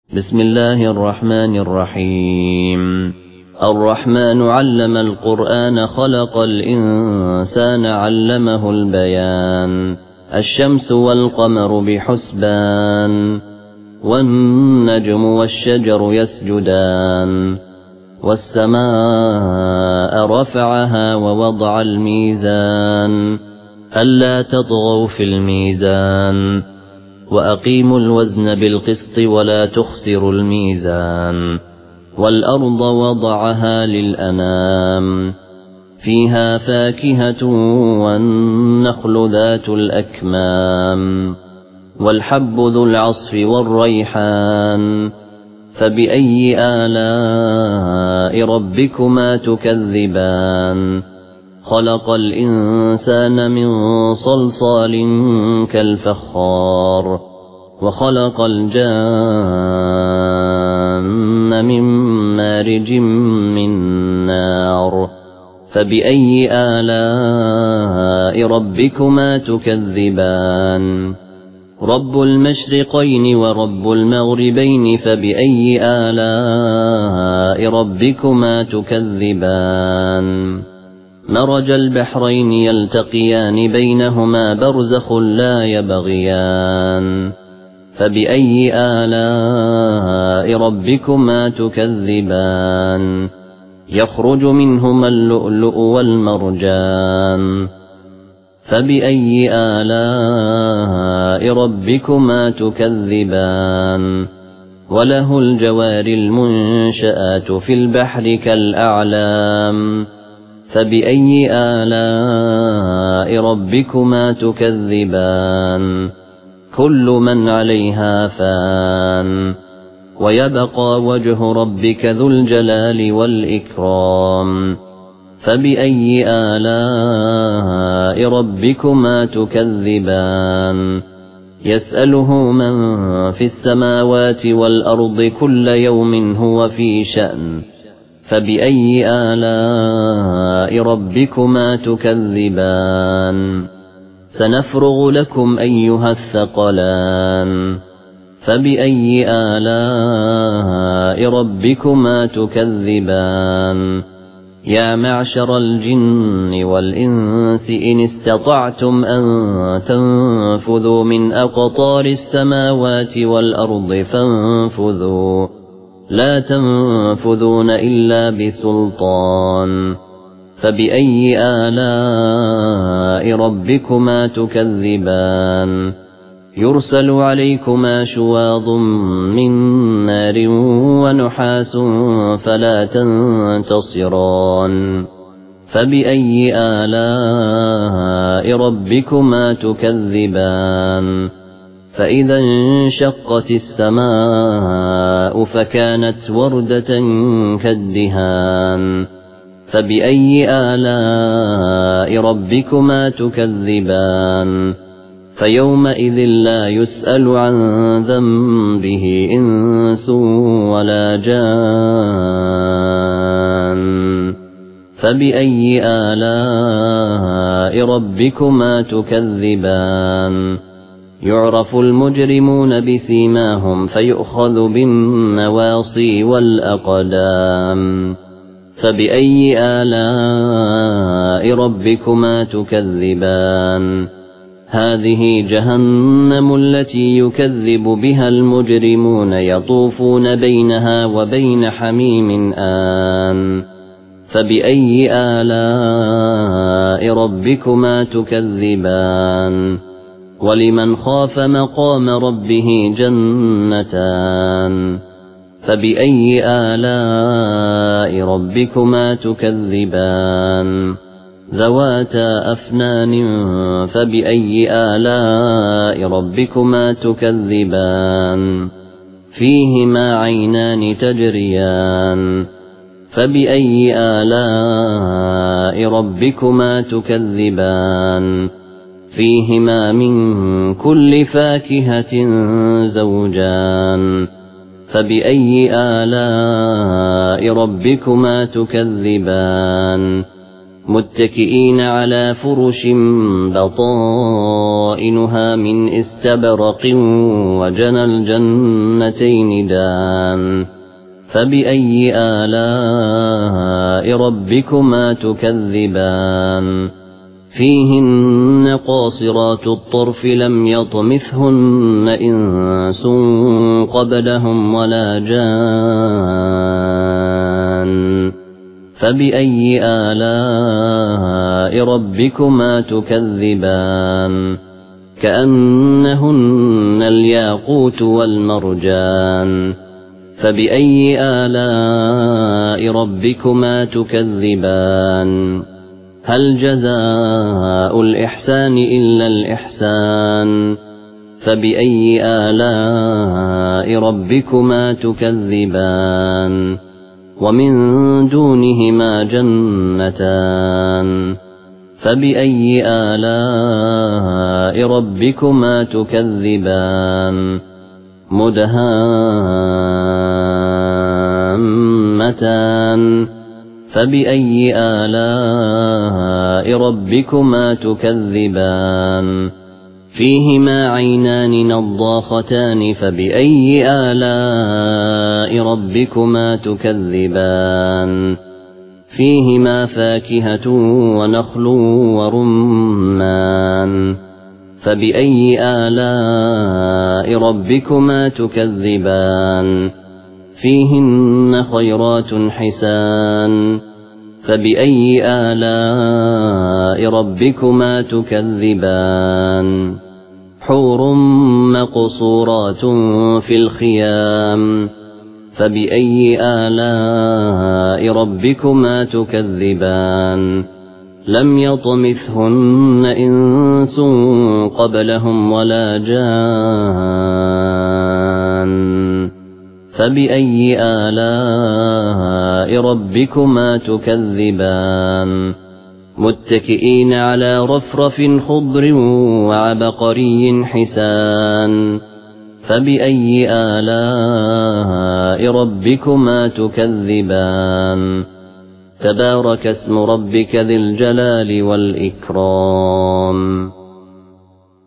بسم الله الرحمن الرحيم. الرحمن علم القرآن خلق الإنسان علمه البيان. الشمس والقمر بحسبان، والنجم والشجر يسجدان، والسماء رفعها ووضع الميزان ألا تطغوا في الميزان، وأقيموا الوزن بالقسط ولا تخسروا الميزان. والأرض وضعها للأنام، فيها فاكهة والنخل ذات الأكمام، والحب ذو العصف والريحان. فبأي آلاء ربكما تكذبان؟ خلق الإنسان من صلصال كالفخار، وخلق الجان من مارج من نار. فبأي آلاء ربكما تكذبان؟ رب المشرقين ورب المغربين، فبأي آلاء ربكما تكذبان؟ مرج البحرين يلتقيان بينهما برزخ لا يبغيان. فبأي آلاء ربكما تكذبان؟ يخرج منهما اللؤلؤ والمرجان. فبأي آلاء ربكما تكذبان؟ وله الجوار المنشآت في البحر كالأعلام. فبأي آلاء ربكما تكذبان؟ كل من عليها فان، ويبقى وجه ربك ذو الجلال والإكرام. فبأي آلاء ربكما تكذبان؟ يسأله من في السماوات والأرض كل يوم هو في شأن. فبأي آلاء ربكما تكذبان؟ سنفرغ لكم أيها الثقلان. فبأي آلاء ربكما تكذبان؟ يا معشر الجن والإنس إن استطعتم أن تنفذوا من أقطار السماوات والأرض فانفذوا، لا تنفذون إلا بسلطان. فبأي آلاء ربكما تكذبان؟ يرسل عليكما شواظ من نار ونحاس فلا تنتصران. فبأي آلاء ربكما تكذبان؟ فإذا انشقت السماء فكانت وردة كالدهان. فبأي آلاء ربكما تكذبان؟ فيومئذ لا يسأل عن ذنبه إنس ولا جان. فبأي آلاء ربكما تكذبان؟ يعرف المجرمون بسيماهم فيؤخذ بالنواصي والأقدام. فبأي آلاء ربكما تكذبان؟ هذه جهنم التي يكذب بها المجرمون يطوفون بينها وبين حميم آن. فبأي آلاء ربكما تكذبان؟ ولمن خاف مقام ربه جنتان. فبأي آلاء ربكما تكذبان؟ ذواتا أفنان. فبأي آلاء ربكما تكذبان؟ فيهما عينان تجريان. فبأي آلاء ربكما تكذبان؟ فيهما من كل فاكهة زوجان. فبأي آلاء ربكما تكذبان؟ متكئين على فرش بطائنها من استبرق وجنى الجنتين دان فبأي آلاء ربكما تكذبان فيهن قاصرات الطرف لم يطمثهن إنس قبلهم ولا جان فبأي آلاء ربكما تكذبان كأنهن الياقوت والمرجان فبأي آلاء ربكما تكذبان هل جزاء الإحسان إلا الإحسان فبأي آلاء ربكما تكذبان ومن دونهما جنتان فبأي آلاء ربكما تكذبان مدهامتان فبأي آلاء ربكما تكذبان فيهما عينان نضاختان فبأي آلاء ربكما تكذبان فيهما فاكهة ونخل ورمان فبأي آلاء ربكما تكذبان فيهن خيرات حسان فبأي آلاء ربكما تكذبان حور مقصورات في الخيام فبأي آلاء ربكما تكذبان لم يطمثهن إنس قبلهم ولا جان فبأي آلاء ربكما تكذبان متكئين على رفرف خضر وعبقري حسان فبأي آلاء ربكما تكذبان تبارك اسم ربك ذي الجلال والإكرام